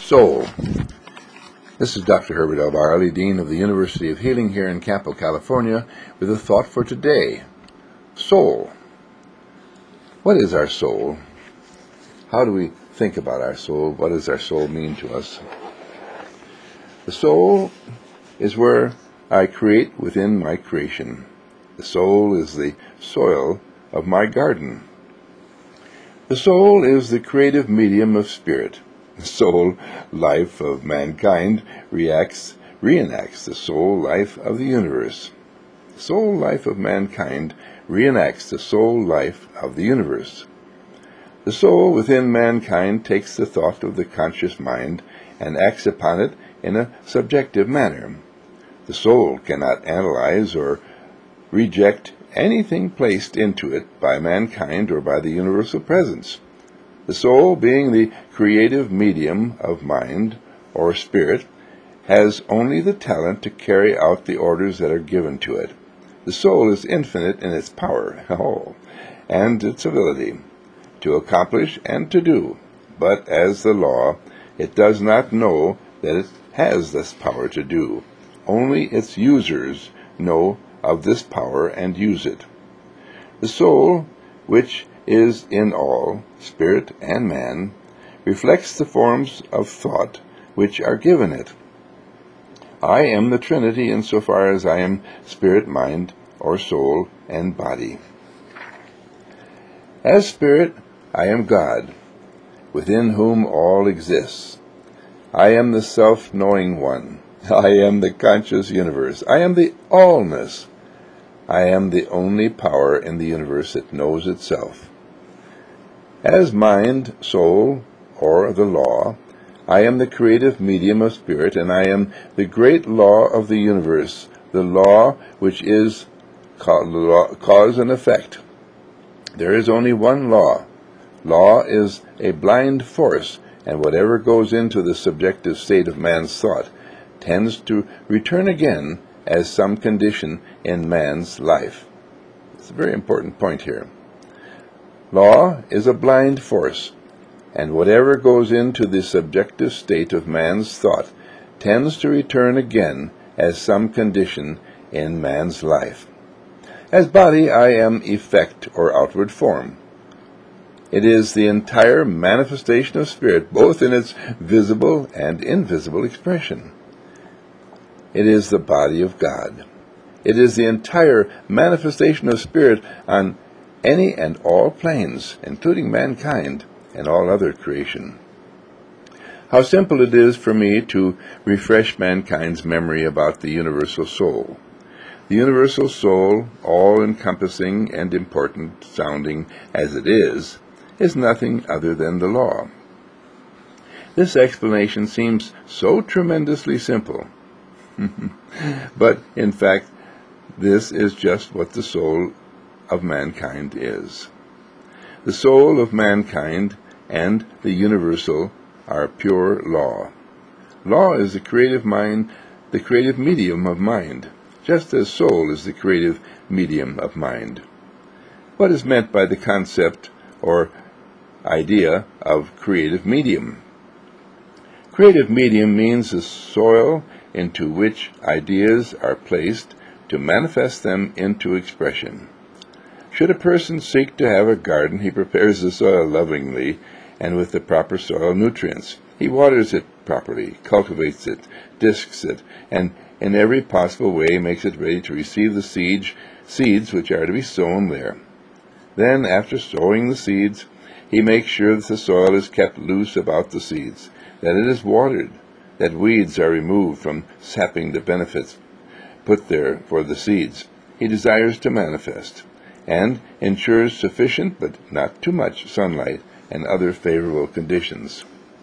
Soul. This is Dr. Herbert L. Barley, Dean of the University of Healing here in Campo, California, with a thought for today. Soul. What is our soul? How do we think about our soul? What does our soul mean to us? The soul is where I create within my creation. The soul is the soil of my garden. The soul is the creative medium of spirit. The soul life of mankind reenacts the soul life of the universe. The soul life of mankind reenacts the soul life of the universe. The soul within mankind takes the thought of the conscious mind and acts upon it in a subjective manner. The soul cannot analyze or reject anything placed into it by mankind or by the universal presence. The soul, being the creative medium of mind or spirit, has only the talent to carry out the orders that are given to it. The soul is infinite in its power, and its ability to accomplish and to do, but as the law, it does not know that it has this power to do. Only its users know of this power and use it. The soul, which is in all, spirit and man, reflects the forms of thought which are given it. I am the Trinity insofar as I am spirit, mind, or soul, and body. As spirit, I am God, within whom all exists. I am the self-knowing one. I am the conscious universe. I am the allness. I am the only power in the universe that knows itself. As mind, soul, or the law, I am the creative medium of spirit, and I am the great law of the universe, the law which is cause and effect. There is only one law. Law is a blind force, and whatever goes into the subjective state of man's thought tends to return again as some condition in man's life. It's a very important point here. Law is a blind force, and whatever goes into the subjective state of man's thought tends to return again as some condition in man's life. As body, I am effect or outward form. It is the entire manifestation of spirit, both in its visible and invisible expression. It is the body of God. It is the entire manifestation of spirit on any and all planes, including mankind and all other creation. How simple it is for me to refresh mankind's memory about the universal soul. The universal soul, all-encompassing and important sounding as it is nothing other than the law. This explanation seems so tremendously simple. But, in fact, this is just what the soul of mankind is. The soul of mankind and the universal are pure law. Law is the creative mind, the creative medium of mind, just as soul is the creative medium of mind. What is meant by the concept or idea of creative medium? Creative medium means the soil into which ideas are placed to manifest them into expression. Should a person seek to have a garden, he prepares the soil lovingly and with the proper soil nutrients. He waters it properly, cultivates it, discs it, and in every possible way makes it ready to receive the seeds which are to be sown there. Then, after sowing the seeds, he makes sure that the soil is kept loose about the seeds, that it is watered, that weeds are removed from sapping the benefits put there for the seeds he desires to manifest, and ensures sufficient but not too much sunlight and other favorable conditions.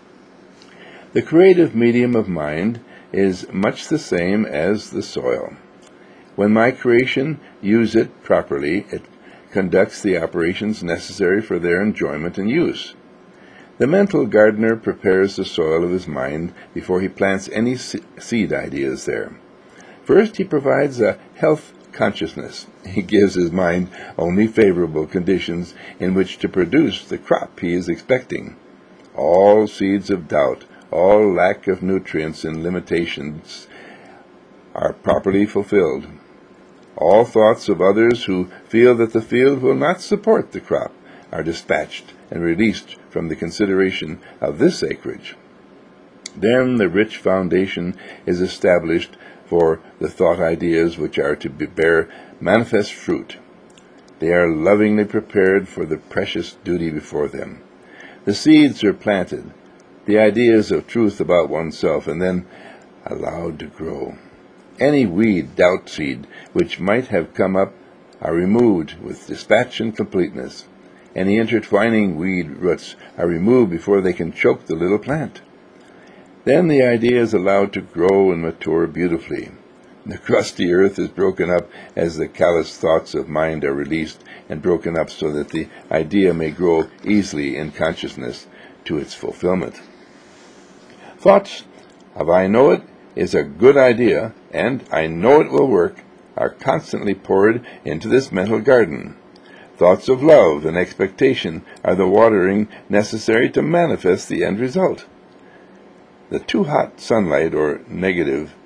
The creative medium of mind is much the same as the soil. When my creation use it properly, it conducts the operations necessary for their enjoyment and use. The mental gardener prepares the soil of his mind before he plants any seed ideas there. First, he provides a health consciousness. He gives his mind only favorable conditions in which to produce the crop he is expecting. All seeds of doubt, all lack of nutrients and limitations are properly fulfilled. All thoughts of others who feel that the field will not support the crop are dispatched and released from the consideration of this acreage. Then the rich foundation is established for the thought ideas which are to bear manifest fruit. They are lovingly prepared for the precious duty before them. The seeds are planted, the ideas of truth about oneself, and then allowed to grow. Any weed, doubt seed, which might have come up are removed with dispatch and completeness. Any intertwining weed roots are removed before they can choke the little plant. Then the idea is allowed to grow and mature beautifully. The crusty earth is broken up as the callous thoughts of mind are released and broken up so that the idea may grow easily in consciousness to its fulfillment. Thoughts of I know it is a good idea and I know it will work are constantly poured into this mental garden. Thoughts of love and expectation are the watering necessary to manifest the end result. The too hot sunlight or negative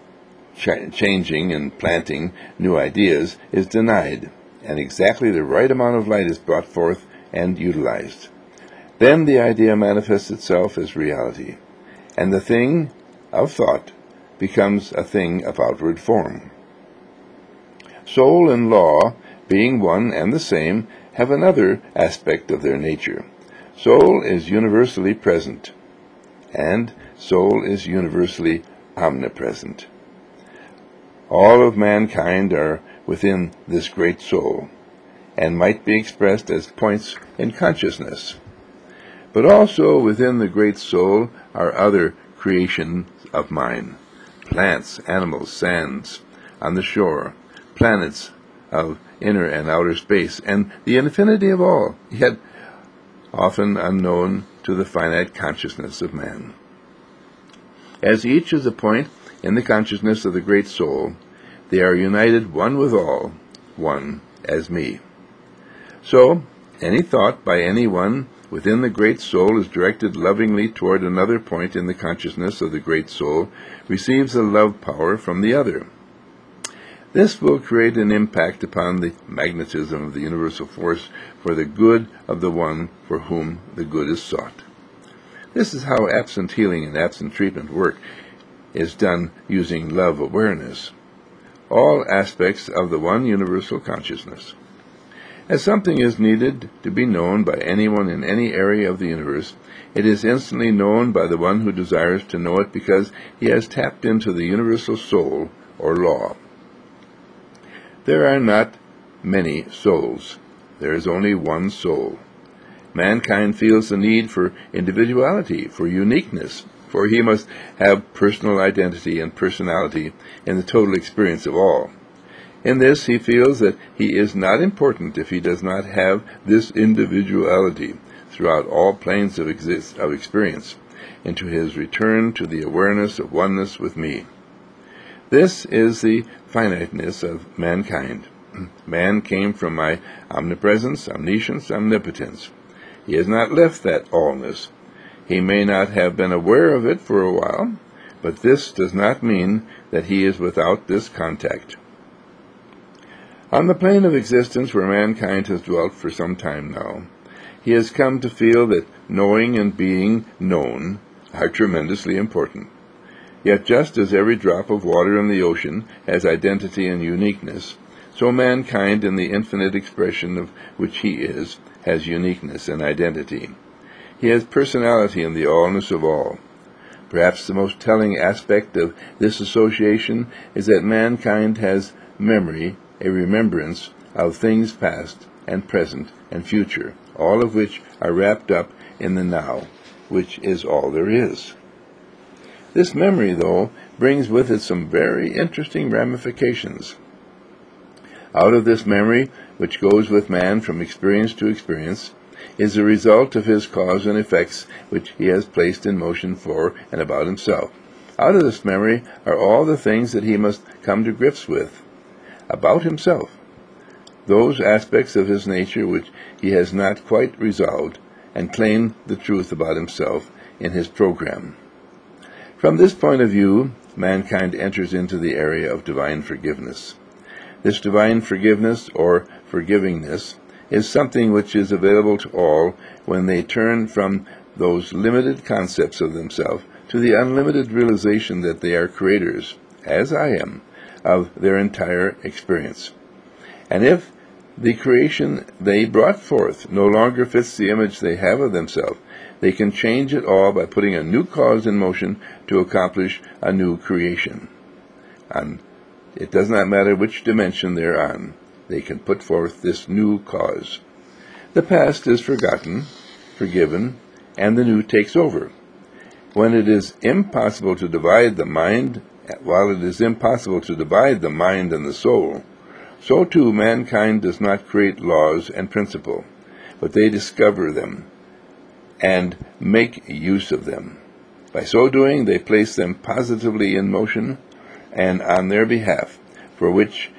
changing and planting new ideas is denied, and exactly the right amount of light is brought forth and utilized. Then the idea manifests itself as reality, and the thing of thought becomes a thing of outward form. Soul and law, being one and the same, have another aspect of their nature. Soul is universally present, and soul is universally omnipresent. All of mankind are within this great soul, and might be expressed as points in consciousness. But also within the great soul are other creations of mine, plants, animals, sands on the shore, planets of inner and outer space, and the infinity of all, yet often unknown to the finite consciousness of man. As each is a point in the consciousness of the great soul, they are united one with all, one as me. So, any thought by any one within the great soul is directed lovingly toward another point in the consciousness of the great soul, receives a love power from the other. This will create an impact upon the magnetism of the universal force for the good of the one for whom the good is sought. This is how absent healing and absent treatment work is done using love awareness, all aspects of the one universal consciousness. As something is needed to be known by anyone in any area of the universe, it is instantly known by the one who desires to know it because he has tapped into the universal soul or law. There are not many souls. There is only one soul. Mankind feels the need for individuality, for uniqueness, for he must have personal identity and personality in the total experience of all. In this he feels that he is not important if he does not have this individuality throughout all planes of experience, into his return to the awareness of oneness with me. This is the finiteness of mankind. Man came from my omnipresence, omniscience, omnipotence. He has not left that allness. He may not have been aware of it for a while, but this does not mean that he is without this contact. On the plane of existence where mankind has dwelt for some time now, he has come to feel that knowing and being known are tremendously important. Yet just as every drop of water in the ocean has identity and uniqueness, so mankind in the infinite expression of which he is has uniqueness and identity. He has personality in the allness of all. Perhaps the most telling aspect of this association is that mankind has memory, a remembrance of things past and present and future, all of which are wrapped up in the now, which is all there is. This memory, though, brings with it some very interesting ramifications. Out of this memory, which goes with man from experience to experience, is the result of his cause and effects which he has placed in motion for and about himself. Out of this memory are all the things that he must come to grips with about himself, those aspects of his nature which he has not quite resolved and claim the truth about himself in his program. From this point of view, mankind enters into the area of divine forgiveness. This divine forgiveness, or forgivingness, is something which is available to all when they turn from those limited concepts of themselves to the unlimited realization that they are creators, as I am, of their entire experience. And if the creation they brought forth no longer fits the image they have of themselves, they can change it all by putting a new cause in motion to accomplish a new creation. And it does not matter which dimension they're on, they can put forth this new cause. The past is forgotten, forgiven, and the new takes over. When it is impossible to divide the mind, while it is impossible to divide the mind and the soul, so too mankind does not create laws and principle, but they discover them and make use of them. By so doing, they place them positively in motion and on their behalf, for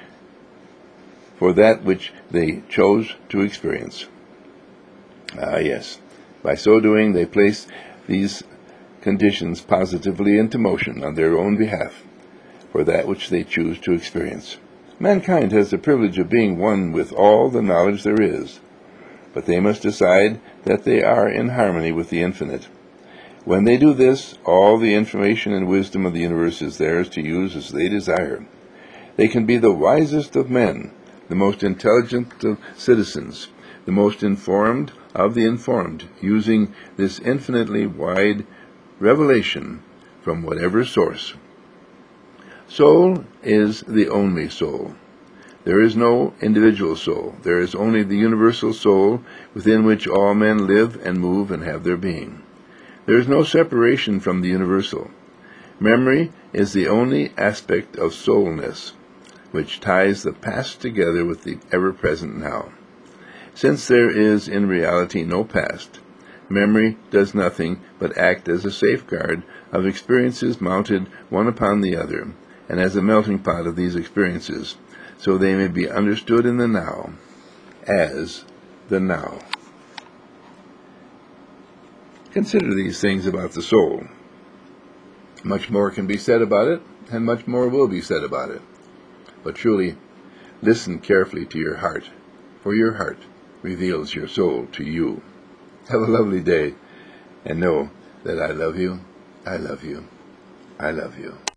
that which they chose to experience. Yes. By so doing, they place these conditions positively into motion on their own behalf, for that which they choose to experience. Mankind has the privilege of being one with all the knowledge there is, but they must decide that they are in harmony with the infinite. When they do this, all the information and wisdom of the universe is theirs to use as they desire. They can be the wisest of men, the most intelligent of citizens, the most informed of the informed, using this infinitely wide revelation from whatever source. Soul is the only soul. There is no individual soul. There is only the universal soul within which all men live and move and have their being. There is no separation from the universal. Memory is the only aspect of soulness, which ties the past together with the ever-present now. Since there is in reality no past, memory does nothing but act as a safeguard of experiences mounted one upon the other, and as a melting pot of these experiences, so they may be understood in the now as the now. Consider these things about the soul. Much more can be said about it, and much more will be said about it. But truly, listen carefully to your heart, for your heart reveals your soul to you. Have a lovely day, and know that I love you, I love you, I love you.